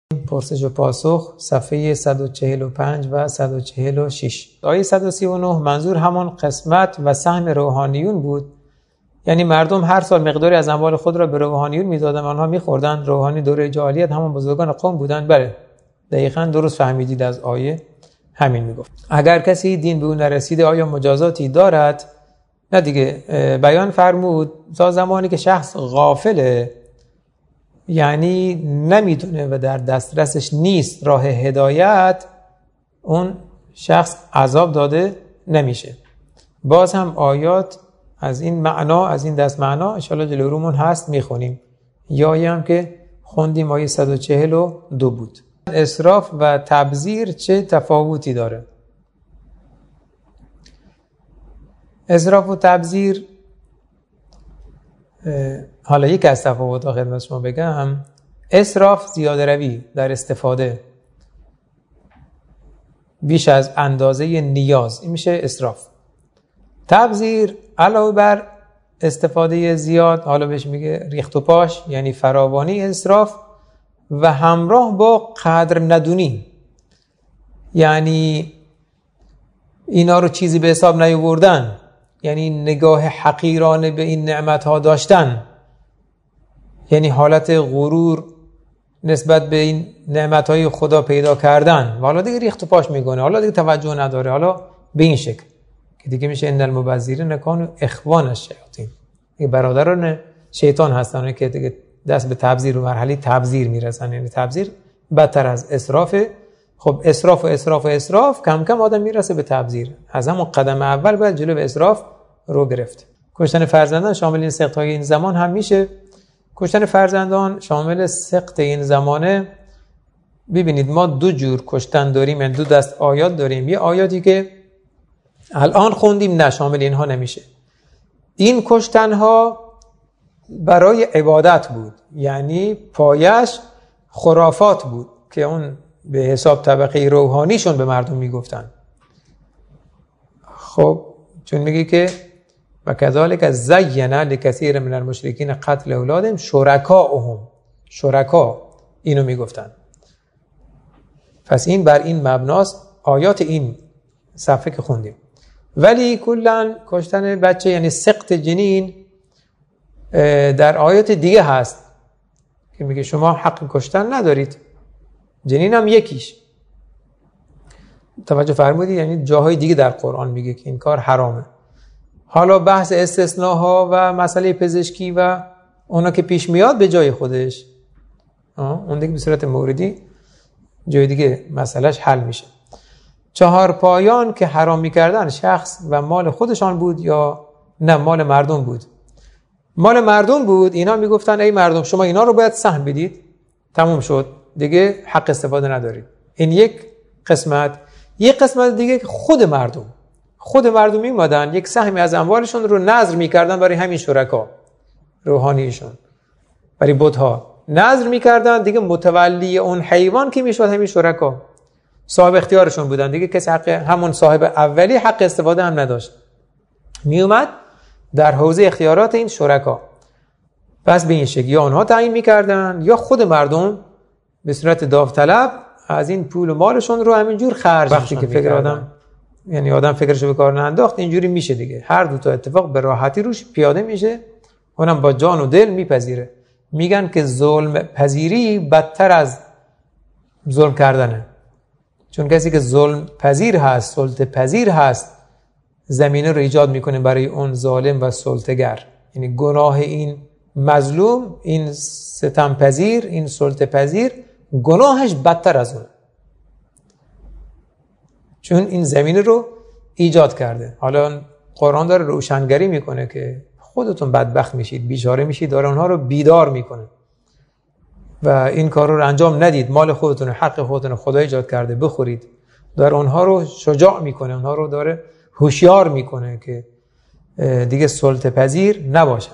پرسش و پاسخ صفحه 145 و 146. آیه 139 منظور همون قسمت و سهم روحانیون بود. یعنی مردم هر سال مقداری از اموال خود را به روحانیون میدادن، آنها میخوردن. روحانی دوره جاهلیت همون بزرگان قوم بودن. بله دقیقاً درست فهمیدید، از آیه همین میگفت. اگر کسی دین به اون نرسیده آیا مجازاتی دارد؟ نه دیگه. بیان فرمود تا زمانی که شخص غافله، یعنی نمیدونه و در دسترسش نیست راه هدایت، اون شخص عذاب داده نمیشه. باز هم آیات از این معنا، از این دست معنا انشاءالله جلو رومون هست، میخونیم. یا هم که خوندیم آیه 142 بود. اسراف و تبذیر چه تفاوتی داره؟ اسراف و تبذیر، حالا یک از تفاوت‌ها خدمت شما بگم. اسراف زیاده روی در استفاده، بیش از اندازه نیاز، این میشه اسراف. تبذیر علاوه بر استفاده زیاد، حالا بهش میگه ریخت و پاش، یعنی فراوانی اسراف و همراه با قدر ندونی، یعنی اینا رو چیزی به حساب نیاوردن، یعنی نگاه حقیرانه به این نعمت‌ها داشتن، یعنی حالت غرور نسبت به این نعمت‌های خدا پیدا کردن و حالا دیگه ریخت و پاش میکنه، حالا دیگه توجه نداره، حالا به این شکل که دیگه میشه ان المبذرین کانوا اخوان الشیاطین، این برادران شیطان هستن که دیگه دست به تبذیر و مرحله تبذیر میرسن. یعنی تبذیر بدتر از اسرافه. خب اسراف و اسراف و اسراف، کم کم آدم میرسه به تبذیر. از همون قدم اول باید جلو به اسراف رو گرفت. کشتن فرزندان شامل این سقط‌های این زمان هم میشه. کشتن فرزندان شامل سقط این زمانه. ببینید ما دو جور کشتن داریم، یعنی دو دست آیات داریم. یه آیاتی که الان خوندیم نه، شامل اینها نمیشه. این کشتن ها برای عبادت بود، یعنی پایش خرافات بود که اون به حساب طبقه روحانیشون به مردم میگفتن. خب چون میگه که و کذالک زین لکثیر من المشرکین قتل اولادهم شرکاءهم، شرکا اینو میگفتن. پس این بر این مبناست آیات این صفحه که خوندیم. ولی کلا کشتن بچه یعنی سقط جنین در آیات دیگه هست که میگه شما حق کشتن ندارید، جنین هم یکیش. توجه فرمودید؟ یعنی جاهای دیگه در قرآن میگه که این کار حرامه. حالا بحث استثناها و مسئله پزشکی و اونا که پیش میاد به جای خودش، اون دیگه به صورت موردی جای دیگه مسئلهش حل میشه. چهار پایان که حرام میکردن شخص و مال خودشان بود یا نه مال مردم بود؟ مال مردم بود. اینا میگفتن ای مردم شما اینا رو باید سهم بدید، تموم شد دیگه، حق استفاده ندارید. این یک قسمت. یک قسمت دیگه که خود مردم میمادن یک سهمی از اموالشون رو نذر میکردن برای همین شرکا روحانیشون، برای بت‌ها نذر میکردن دیگه. متولی اون حیوان که میشد همین شرکا، صاحب اختیارشون بودن دیگه. کسی حق، همون صاحب اولی حق استفاده هم نداشت، میومد در حوزه اختیارات این شرکا. پس به این شکل یا اونها تعیین میکردن یا خود مردم به صورت داوطلب از این پول و مالشون رو همینجور خرج. وقتی که فکر آدم فکرشو به کار ننداخت اینجوری میشه دیگه. هر دو تا اتفاق به راحتی روش پیاده میشه، اونم با جان و دل میپذیره. میگن که ظلم پذیری بدتر از ظلم کردنه، چون کسی که ظلم پذیر هست، سلطه پذیر هست، زمینه رو ایجاد میکنه برای اون ظالم و سلطه‌گر. یعنی گناه این مظلوم، این ستم پذیر، این سلطه پذیر، گناهش بدتر از اون، چون این زمینه رو ایجاد کرده. حالا قرآن داره روشنگری میکنه که خودتون بدبخت میشید، بیچاره میشید، داره اونها رو بیدار میکنه و این کار رو انجام ندید. مال خودتون، حق خودتون خدا ایجاد کرده، بخورید. داره اونها رو شجاع میکنه، اونها رو داره هوشیار میکنه که دیگه سلطه پذیر نباشند.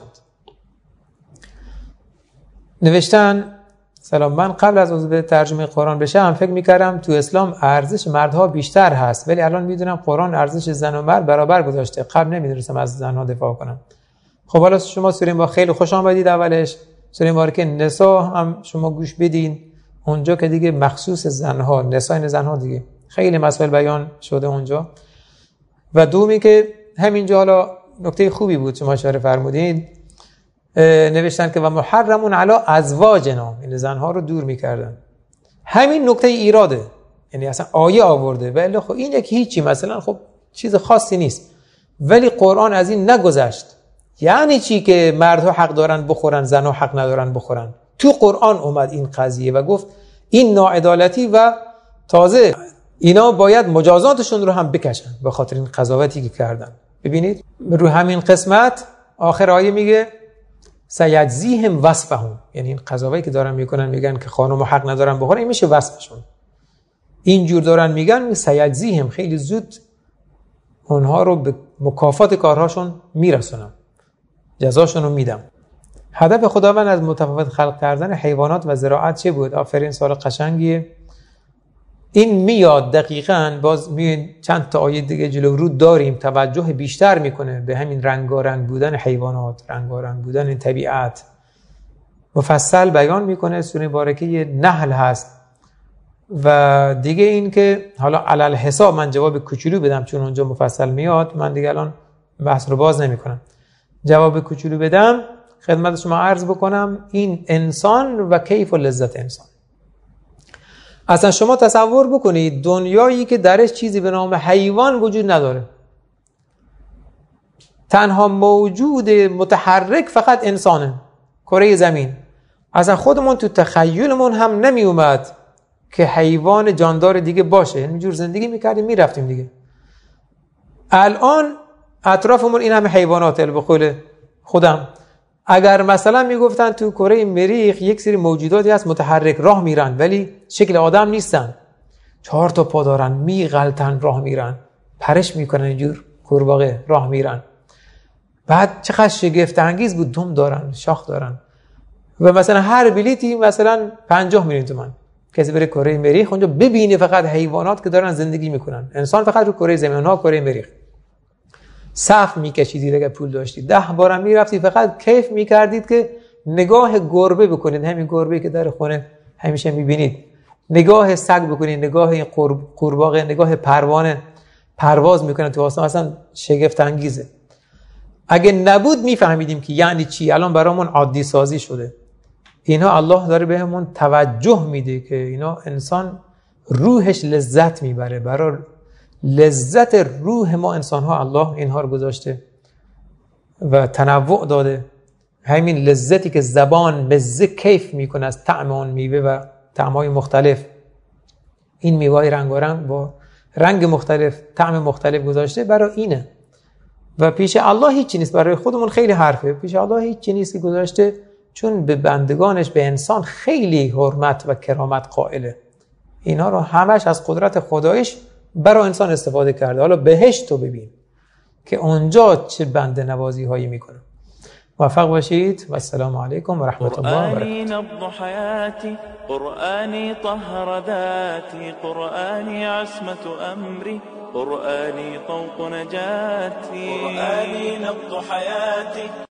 نوشتن سلام، من قبل از عضو ترجمه قرآن بشم فکر میکردم تو اسلام ارزش مردها بیشتر هست، ولی الان میدونم قرآن ارزش زن و مرد برابر گذاشته. قبل نمیدونستم از زنها دفاع کنم. خب حالا شما سوره با خیلی خوش آمدید. اولش سوره مبارکه نساء هم شما گوش بدین، اونجا که دیگه مخصوص زنها، نساء زنها دیگه خیلی مسائل بیان شده اونجا. و دومی که همینجا حالا نکته خوبی بود شما اشاره فرمودید، نوشتن که و محرمون علی ازواجنا، یعنی زنها رو دور میکردن. همین نکته ایراده، یعنی اصلا آیه آورده و الا خب این یکی هیچی، مثلا خب چیز خاصی نیست، ولی قرآن از این نگذشت. یعنی چی که مردها حق دارن بخورن، زنها حق ندارن بخورن؟ تو قرآن اومد این قضیه و گفت این ناعدالتی و تازه اینا باید مجازاتشون رو هم بکشن به خاطر این قضاوتی که کردن. ببینید رو همین قسمت آخر آیه میگه سیجزیهم وصفهم، یعنی این قضاوتی که دارن میکنن میگن که خانم حق ندارن بخورن، این میشه وصفشون. اینجور دارن میگن سیجزیهم، خیلی زود اونها رو به مکافات کارهاشون میرسونم، جزاشون رو میدم. هدف خداوند از متفاوت خلق کردن حیوانات و زراعت چه بود؟ آفرین، سوال قشنگیه. این میاد دقیقاً، باز چند تا آیه دیگه جلو رو داریم توجه بیشتر میکنه به همین رنگارنگ بودن حیوانات، رنگارنگ بودن طبیعت. مفصل بیان میکنه، سوره بارکه نحل هست. و دیگه این که حالا علل حساب من جواب کوچولو بدم چون اونجا مفصل میاد، من دیگه الان بحث رو باز نمیکنم. جواب کوچولو بدم خدمت شما عرض بکنم، این انسان و کیف و لذت انسان. اصلا شما تصور بکنید دنیایی که درش چیزی به نام حیوان وجود نداره، تنها موجود متحرک فقط انسانه، کره زمین. اصلا خودمون تو تخیلمون هم نمی اومد که حیوان جاندار دیگه باشه، اینجور زندگی میکردیم میرفتیم دیگه. الان اطرافمون این همه حیوانات، به قول خودم اگر مثلا میگفتن تو کره مریخ یک سری موجوداتی هست متحرک راه میرن ولی شکل آدم نیستن، 4 تا پا دارن، میغلطن راه میرن، پرش میکنن، اینجور قورباغه راه میرن، بعد چقدر شگفت انگیز بود، دم دارن، شاخ دارن. و مثلا هر بلیتی مثلا 50 میلیون تومان، کسی بره کره مریخ اونجا ببینه فقط حیوانات که دارن زندگی میکنن، انسان فقط رو کره زمین، اونها کره مریخ. صف میکشیدید اگه پول داشتید، 10 بارم میرفتید، فقط کیف میکردید که نگاه گربه بکنید، همین گربه که در خونه همیشه میبینید، نگاه سگ بکنید، نگاه قورباغه، نگاه پروانه پرواز میکنه تو آسمان، اصلا شگفت انگیزه. اگه نبود میفهمیدیم که یعنی چی، الان برامون عادی سازی شده. اینا الله داره بهمون توجه میده که اینا انسان روحش لذت میبره، برای لذت روح ما انسان ها الله اینها رو گذاشته و تنوع داده. همین لذتی که زبان مزه کیف میکنه از طعم اون میوه و طعم‌های مختلف، این میوه‌های رنگارنگ با رنگ مختلف، طعم مختلف گذاشته برای اینه. و پیش الله هیچی نیست، برای خودمون خیلی حرفه، پیش الله هیچی نیست که گذاشته، چون به بندگانش، به انسان خیلی حرمت و کرامت قائله. اینا رو همش از قدرت خدایش برای انسان استفاده کرده. حالا بهشت رو ببین که اونجا چه بنده نوازی هایی میکنه. موفق باشید و السلام علیکم و رحمت الله و برکاته. قرآني نبض حياتي، قرآني طهر ذاتي، قرآني عصمة أمري، قرآني طوق نجاتي، قرآني نبض حياتي.